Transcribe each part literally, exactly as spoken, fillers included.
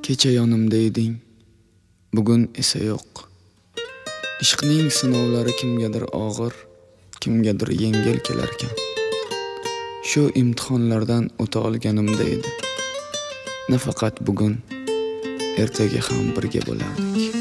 Kecha yonimda eding, bugun esa yo'q. Ishqning sinovlari kimgadir og'ir, kimgadir yengil kelarkan. Shu imtihonlardan o'ta olganimda edi. Nafaqat bugun, ertaga ham birga bo'lardik.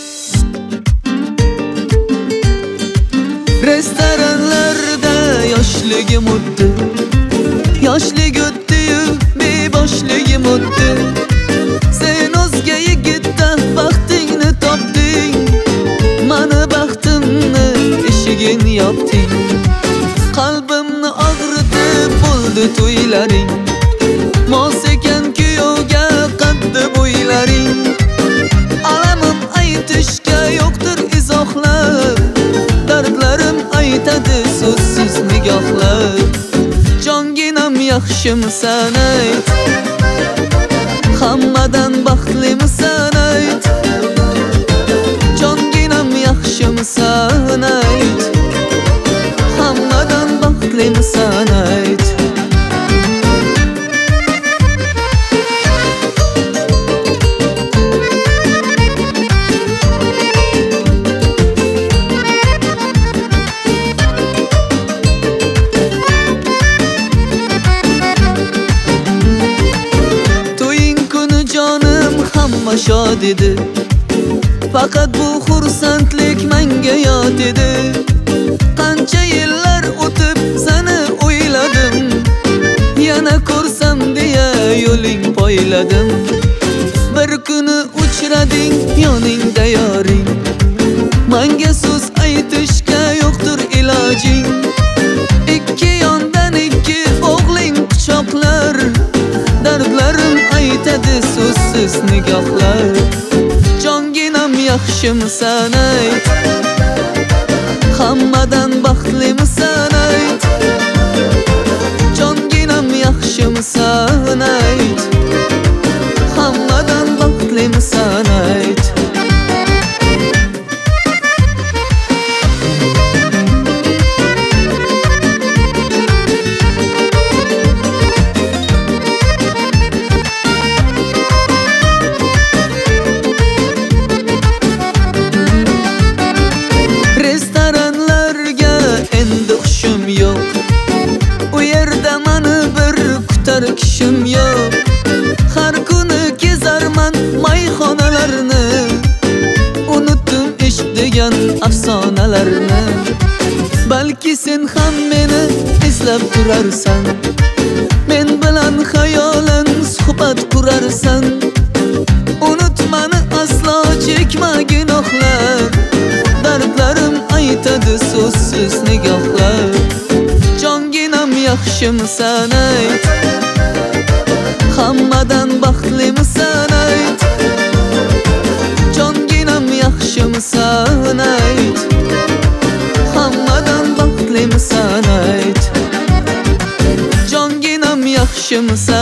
Restoranlarda yoshligim o'tdi, yoshlik o'tdi-yu beboshligim o'tdi. Sen o'zga yigitda baxtingni topding, mani baxtimni eshigin yopding. Qalbimni og'ritib bo'ldi to'ylaring, mos ekan kuyovga qaddi bo'ylaring. Alamim aytishga yo'qdir izohlar, dardlarim aytadi so'zsiz nigohlar. Jonginam yaxshimisan ayt, hammadan baxtlimisan ayt. Jonginam yaxshimisan ayt, hammadan baxtlimisan ayt. Shod edi, faqat bu xursandlik menga yot edi. Qancha yillar o'tib seni o'yladim, yana ko'rsam deya yo'ling poyladim. Bir kuni uchrading yoningda yoring, menga so'z aytishga yo'qdir ilojing. Ikki yondan ikki o'g'ling quchoqlar, dardlarim aytadi so'zsiz nigohlar. Jonginam yaxshimisan ayt, hammadan baxtlimisan ayt. Jonginam yaxshimisan ayt, hammadan baxtlimisan ayt. Kishim yo'q, har kuni kezarman mayxonalarni. Unutdim ishq degan afsonalarni. Balki sen ham meni eslab turarsan, men bilan xayolan suhbat qurarsan. Unutmani aslo chekma gunohlar, dardlarim aytadi so'zsiz nigohlar. Jonginam yaxshimisan ayt, hammadan baxtlimisan ayt. Jonginam yaxshimisan ayt, hammadan baxtlimisan ayt. Jonginam yaxshimisan